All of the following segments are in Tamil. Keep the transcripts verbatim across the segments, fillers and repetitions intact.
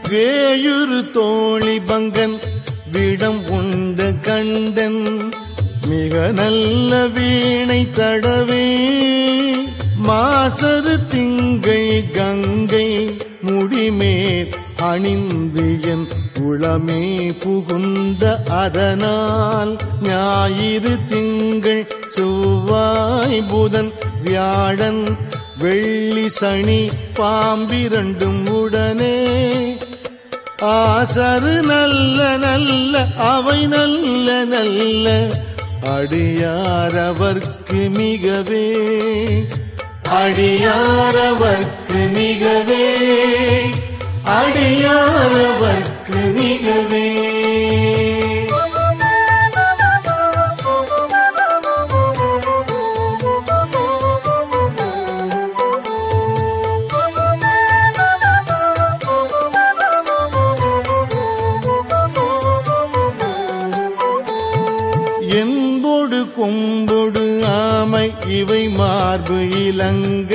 வேயுறு தோழி பங்கன் விடம் உண்ட கண்டன் மிக நல்ல வீணை தடவே மாசரு திங்கை கங்கை முடிமேல் அணிந்து என் உளமே புகுந்த அதனால் ஞாயிறு திங்கள் செவ்வாய் புதன் வியாழன் வெள்ளி சனி பாம்பிரண்டும் உடனே ஆசரு நல்ல நல்ல அவை நல்ல நல்ல அடியாரவர்க்கு மிகவே அடியாரவர்க்கு மிகவே அடியாரவர்க்கு மிகவே என்பொடு கொம்பொடு ஆமை இவை மார்பு இலங்க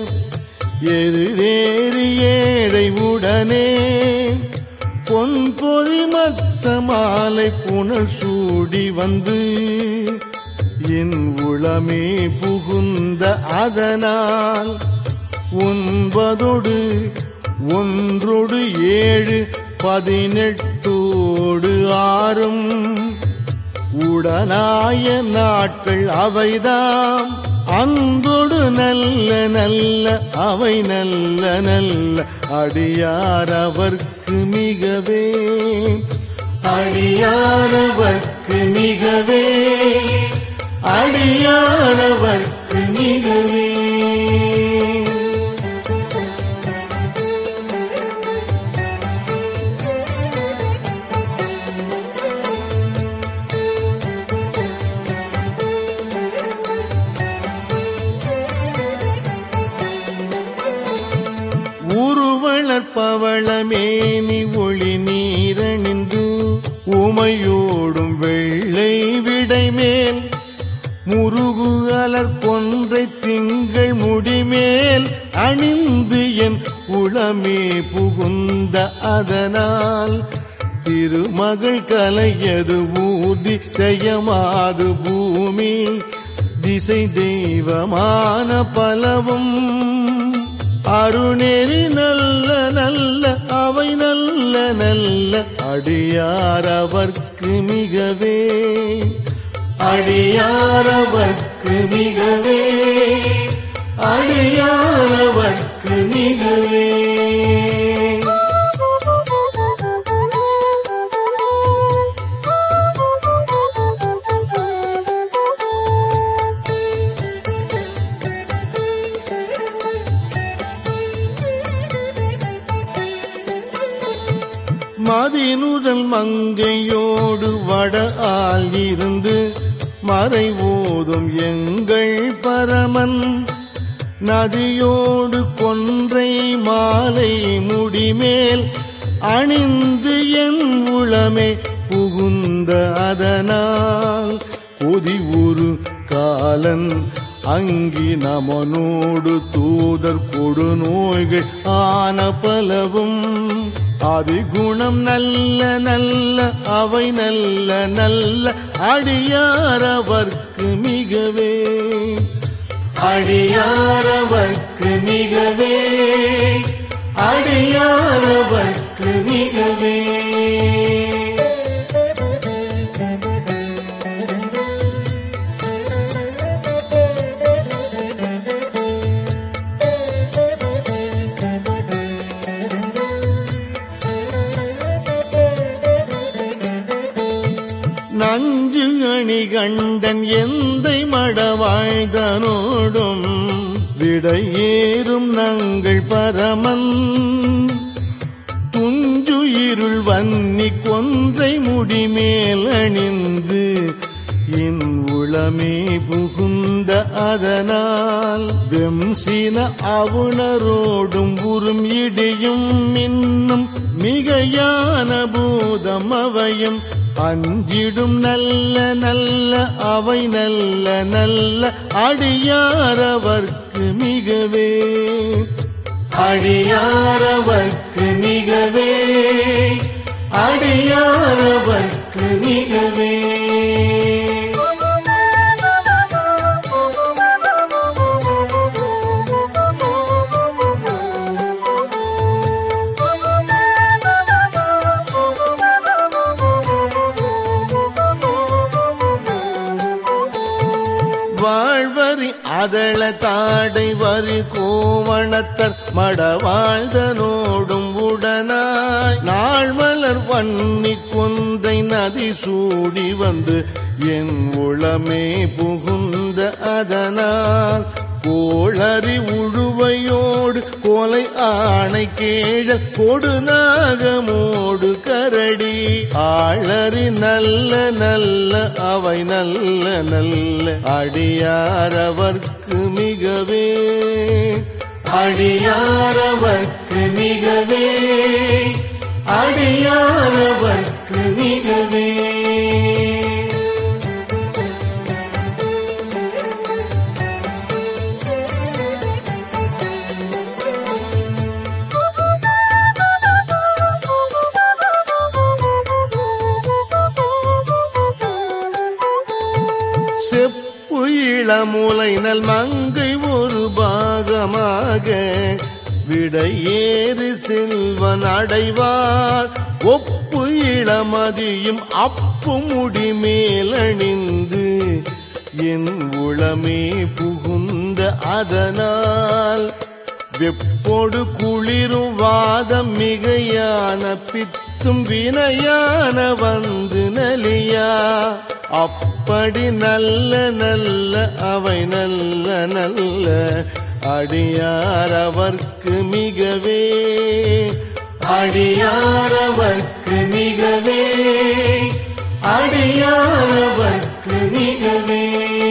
எருதேறி ஏழை உடனே பொன் பொறி மத்த மாலை புனல் சூடி வந்து என் உளமே புகுந்த அதனால் ஒன்பதொடு ஒன்றொடு ஏழு பதினெட்டோடு ஆறும் உடனாய நாட்கள் அவைதாம் அன்பொடு நல்ல நல்ல அவை நல்ல நல்ல அடியாரவர்க்கு மிகவே அடியாரவர்க்கு மிகவே அடியாரவர்க்கு மிகவே பவளமேனி ஒளி நீரணிந்து உமையோடும் வெள்ளை விடைமேல் முருகு அலர் கொன்றை திங்கள் முடிமேல் அணிந்து என் உளமே புகுந்த அதனால் திருமகள் கலையது ஊர்தி செய்யமாது பூமி திசை தெய்வமான பலவும் அருணேரி நல்ல நல்ல அவை நல்ல நல்ல அடியாரவர்க்கு மிகவே அடியாரவர்க்கு மிகவே அடியாரவர்க்கு மிகவே மதினுதல் மங்கையோடு வட ஆள் இருந்து மறை ஓதும் எங்கள் பரமன் நதியோடு கொன்றை மாலை முடிமேல் அணிந்து என் உளமே புகுந்த அதனால் கொதி ஒரு காலன் அங்கி நமனோடு தூதர் கொடு நோய்கள் ஆன பலவும் அதிகுணம் நல்ல நல்ல அவை நல்ல நல்ல அடியாரவர்க்கு மிகவே அடியாரவர்க்கு மிகவே அடியாரவர்க்கு மிகவே நஞ்சு அணி கண்டன் எந்தை மடவாழ்தனோடும் விடையேறும் நங்கள் பரமன் துஞ்சு இருள் வன்னி கொன்றை முடிமேல் அணிந்து என் உளமே புகுந்த அதனால் வெம்சின அவுணரோடும் உறும் இடியும் இன்னும் மிகையான பூதம் அவையும் அஞ்சிடும் நல்ல நல்ல அவை நல்ல நல்ல அடியாரவர்க்கு மிகவே அடியாரவர்க்கு மிகவே அடியாரவர்க்கு மிகவே வாழ்வரி அதள தாடை வரி கோவணத்தர் மடவாழ்தனோடும் உடனாய் நாள் மலர் வன்னி கொன்றை நதி சூடி வந்து என் உளமே புகுந்த அதனால் கோளறி உழுவையோடு கோலை ஆணை கேழல் கொடுநாகமோடு கரடி ஆளறி நல்ல நல்ல அவை நல்ல நல்ல அடியாரவர்க்கு மிகவே அடியாரவர்க்கு மிகவே அடியாரவர்க்கு மிகவே செப்பு இளமுலை நல் மங்கை ஒரு பாகமாக விடையேறு செல்வன் அடைவார் ஒப்பு இளமதியும் அப்பு முடி மேலணிந்து என் உளமே புகுந்த அதனால் வெப்போடு குளிரும் வாதம் மிகையான பித்தும் வினையான வந்து நலியா அப்படி நல்ல நல்ல அவை நல்ல நல்ல அடியாரவர்க்கு மிகவே அடியாரவர்க்கு மிகவே அடியாரவர்க்கு மிகவே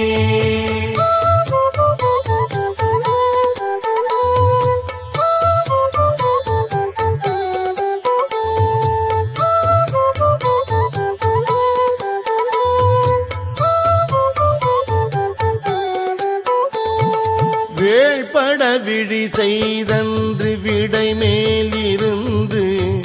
வேள்பட விழி செய்தன்று விடை மேலிருந்து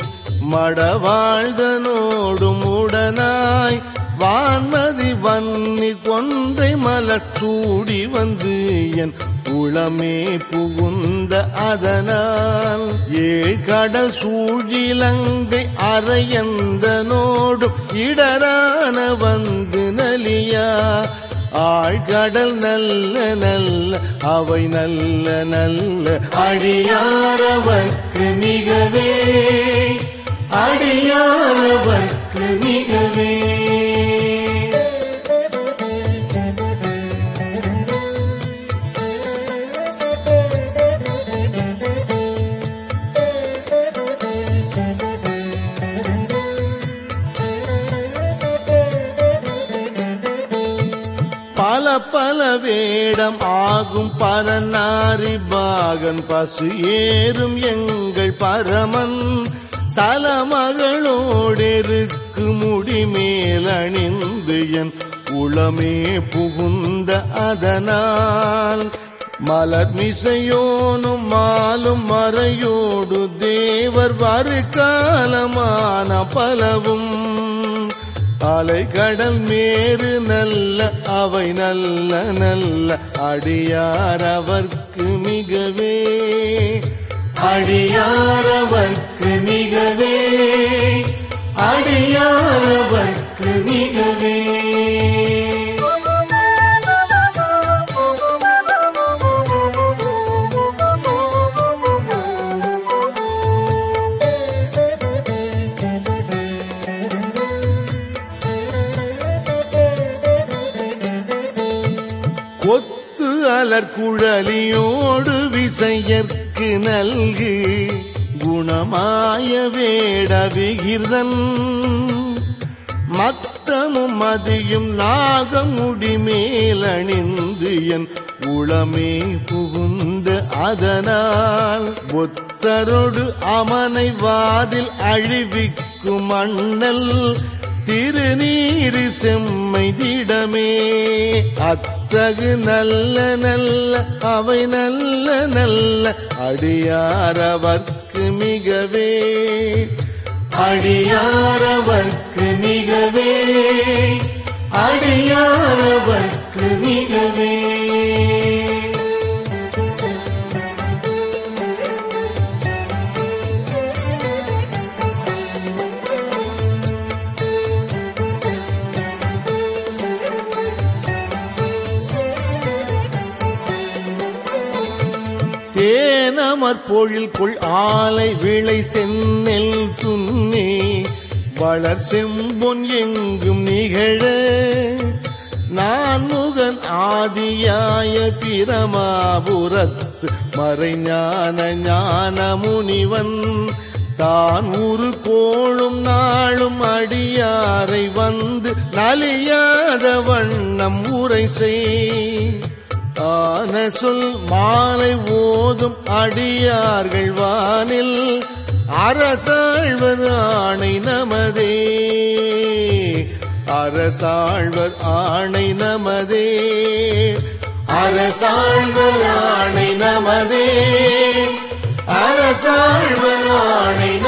மடவாழ்தனோடும் உடனாய் வான்மதி வன்னி கொன்றை மலச்சூடி வந்து என் உளமே புகுந்த அதனால் ஏழ்கடல் சூழிலங்கை அரையந்தனோடும் இடரான வந்து நலியா ஆழ்கடல் நல்ல நல்ல அவை நல்ல நல்ல அடியாரவர்க்கு மிகவே அடியாரவர்க்கு மிகவே பல பல வேடம் ஆகும் பரநாரி பாகன் பசு ஏறும் எங்கள் பரமன் சலமகளோடெருக்கு முடிமேல் அணிந்து என் உளமே புகுந்த அதனால் மலர் மிசையோனும் மாலும் மறையோடு தேவர் வருகாலமான பலவும் அலைகடல் மேறு நல்ல அவை நல்ல நல்ல அடியாரவர்க்கு மிகவே அடியாரவர்க்கு மிகவே அடியாரவர்க்கு மிகவே கொத்து அலர் குழலியோடு விசையற்கு நல்கு குணமாய வேட விகிர்தன் மத்தமும் மதியும் நாகமுடி மேலணிந்து என் உளமே புகுந்த அதனால் ஒத்தரொடு அமனை வாதில் அழிவிக்கும் அண்ணல் திருநீரு செம்மை திடமே அத்த தகு நல்ல நல்ல அவை நல்ல நல்ல அடியாரவர்க்கு மிகவே அடியாரவர்க்கு மிகவே அடியாரவர்க்கு மிகவே தேனமர் பொழில் கொள் ஆலை விளை செந்நெல் துண்ணே வளர் செம்பொன் எங்கும் நிகழ நான் முகன் ஆதியாய பிரமாபுரத்து மறைஞான ஞான முனிவன் தான் உரு கோளும் நாளும் அடியாரை வந்து நலியாத வண்ணம் உரை செய் ஆன சொல் மாலை ஓதும் அடியார்கள் வானில் அரசாழ்வர் ஆணை நமதே அரசாழ்வர் ஆணை நமதே அரசாழ்வர் ஆணை நமதே அரசாழ்வர் ஆணை